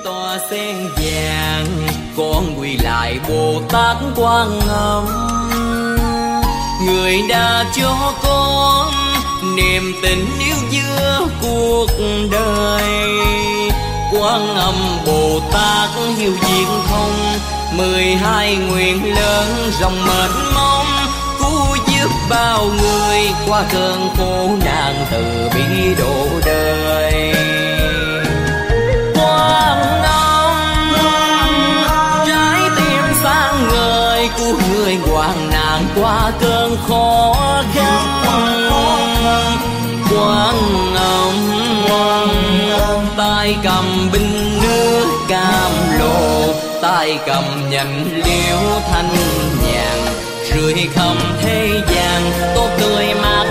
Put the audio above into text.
tòa sen vàng, con quỳ lại Bồ Tát Quan Âm. Người đã cho con niềm tình yêu giữa cuộc đời. Quan Âm Bồ Tát hiếu diệt thông, 12 nguyện lớn rộng mênh mông, cứu giúp bao người qua cơn khổ nạn, từ bi độ đời. Quan Âm trái tim sáng ngời, cứu người hoạn nạn qua cơn khó khăn. Quan Âm tay cầm binh nước cam lộ, tay cầm nhành liễu thanh nhàn, rưỡi khắp thế gian tốt tươi mát